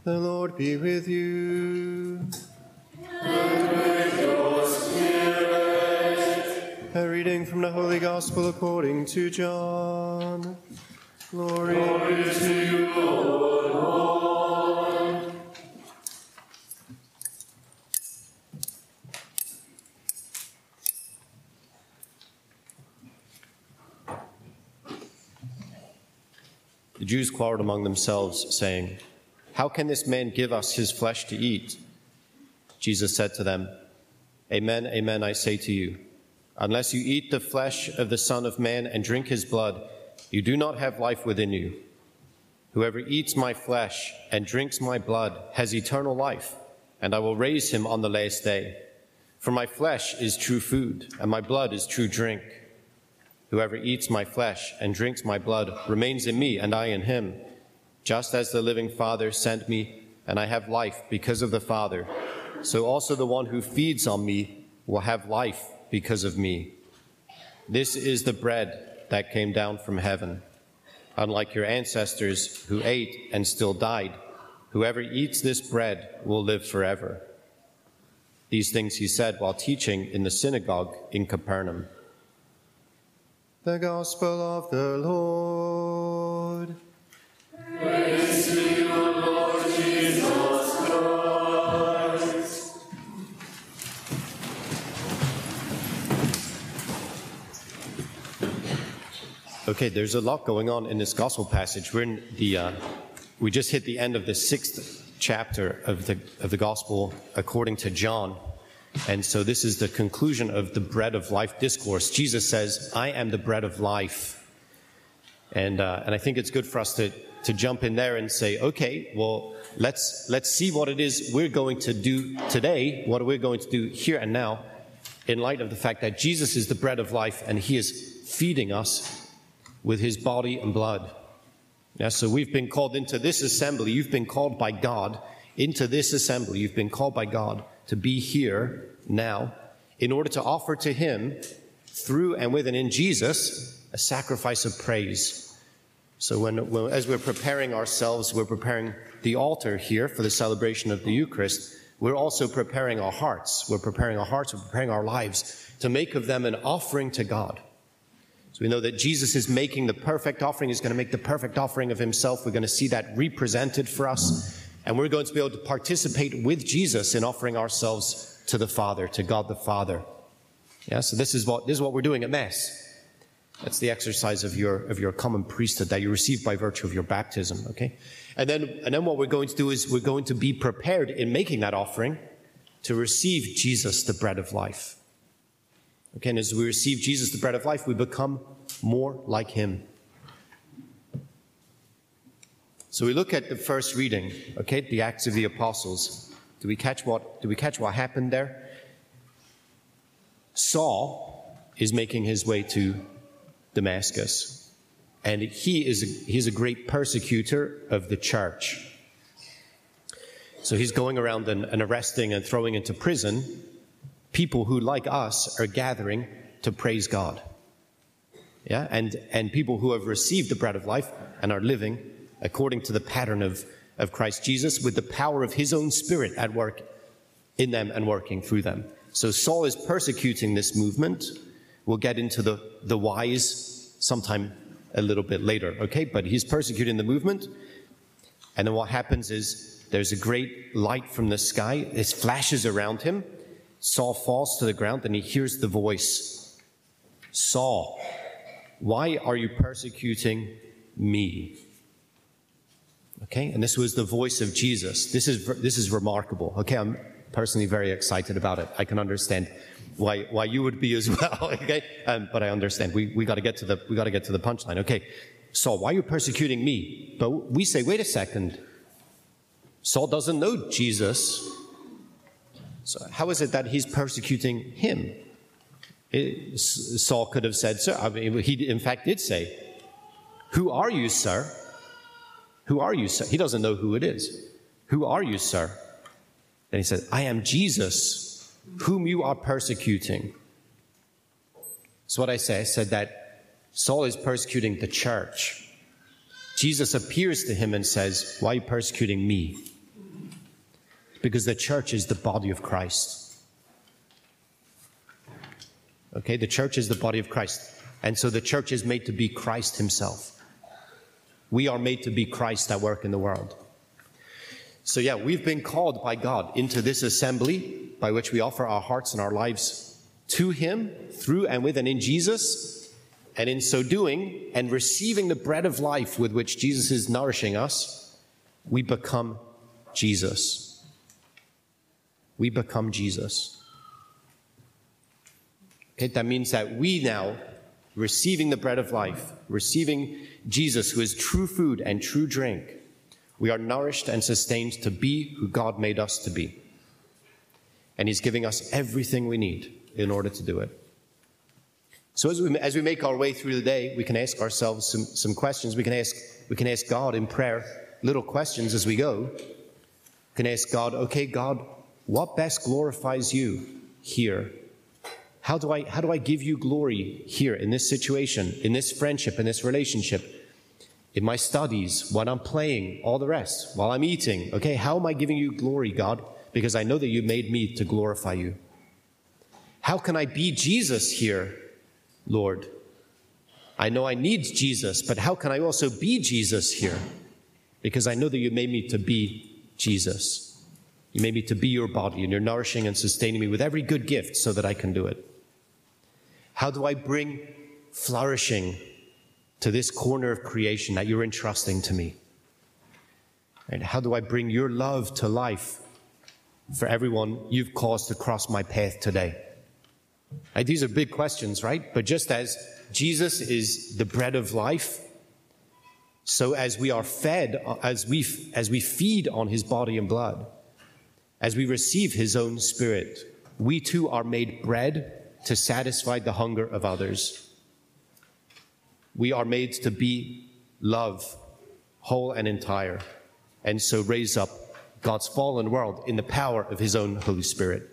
The Lord be with you. And with your spirit. A reading from the Holy Gospel according to John. Glory to you, O Lord. The Jews quarreled among themselves, saying, "How can this man give us his flesh to eat?" Jesus said to them, "Amen, amen, I say to you, unless you eat the flesh of the Son of Man and drink his blood, you do not have life within you. Whoever eats my flesh and drinks my blood has eternal life, and I will raise him on the last day. For my flesh is true food, and my blood is true drink. Whoever eats my flesh and drinks my blood remains in me, and I in him. Just as the living Father sent me, and I have life because of the Father, so also the one who feeds on me will have life because of me. This is the bread that came down from heaven. Unlike your ancestors who ate and still died, whoever eats this bread will live forever." These things he said while teaching in the synagogue in Capernaum. The Gospel of the Lord. Praise to you, Lord Jesus Christ. Okay, there's a lot going on in this gospel passage. We're in we just hit the end of the 6th chapter of the gospel according to John. And so this is the conclusion of the bread of life discourse. Jesus says, "I am the bread of life." And I think it's good for us to jump in there and say, okay, well, let's see what it is we're going to do today, what we're going to do here and now, in light of the fact that Jesus is the bread of life and he is feeding us with his body and blood. Yeah, so we've been called into this assembly. You've been called by God into this assembly. You've been called by God to be here now in order to offer to him, through and with and in Jesus, a sacrifice of praise. So as we're preparing ourselves, we're preparing the altar here for the celebration of the Eucharist, we're also preparing our hearts. We're preparing our hearts, we're preparing our lives to make of them an offering to God. So we know that Jesus is making the perfect offering. He's going to make the perfect offering of himself. We're going to see that represented for us. And we're going to be able to participate with Jesus in offering ourselves to the Father, to God the Father. Yeah, so this is what we're doing at Mass. That's the exercise of your common priesthood that you receive by virtue of your baptism, okay? And then what we're going to do is we're going to be prepared in making that offering to receive Jesus, the bread of life. Okay, and as we receive Jesus, the bread of life, we become more like him. So we look at the first reading, okay, the Acts of the Apostles. Do we catch what happened there? Saul is making his way to Damascus, and he's a great persecutor of the church. So he's going around and arresting and throwing into prison people who, like us, are gathering to praise God. Yeah, and people who have received the bread of life and are living according to the pattern of Christ Jesus, with the power of his own Spirit at work in them and working through them. So Saul is persecuting this movement. We'll get into the whys sometime a little bit later, okay? But he's persecuting the movement. And then what happens is there's a great light from the sky. It flashes around him. Saul falls to the ground and he hears the voice, "Saul, why are you persecuting me?" Okay, and this was the voice of Jesus. This is remarkable. Okay, I'm personally very excited about it. I can understand why you would be as well. Okay, but I understand. We got to get to the punchline. Okay, Saul, why are you persecuting me? But we say, wait a second. Saul doesn't know Jesus. So how is it that he's persecuting him? Saul could have said, "Sir," I mean, he in fact did say, "Who are you, sir? Who are you, sir?" He doesn't know who it is. "Who are you, sir?" Then he said, "I am Jesus, whom you are persecuting." So what I said that Saul is persecuting the church. Jesus appears to him and says, "Why are you persecuting me?" because the church is the body of Christ. Okay, the church is the body of Christ. And so the church is made to be Christ himself. We are made to be Christ at work in the world. So yeah, we've been called by God into this assembly by which we offer our hearts and our lives to him, through and with and in Jesus. And in so doing, and receiving the bread of life with which Jesus is nourishing us, we become Jesus. We become Jesus. Okay, that means that we now, receiving the bread of life, receiving Jesus, who is true food and true drink, we are nourished and sustained to be who God made us to be. And he's giving us everything we need in order to do it. So as we make our way through the day, we can ask ourselves some questions. We can ask God in prayer little questions as we go. We can ask God, okay, God, what best glorifies you here? How do I give you glory here in this situation, in this friendship, in this relationship? In my studies, while I'm playing, all the rest, while I'm eating. Okay, how am I giving you glory, God? Because I know that you made me to glorify you. How can I be Jesus here, Lord? I know I need Jesus, but how can I also be Jesus here? Because I know that you made me to be Jesus. You made me to be your body, and you're nourishing and sustaining me with every good gift so that I can do it. How do I bring flourishing to this corner of creation that you're entrusting to me? And how do I bring your love to life for everyone you've caused to cross my path today? And these are big questions, right? But just as Jesus is the bread of life, so as we are fed, as we feed on his body and blood, as we receive his own Spirit, we too are made bread to satisfy the hunger of others. We are made to be love, whole and entire, and so raise up God's fallen world in the power of his own Holy Spirit.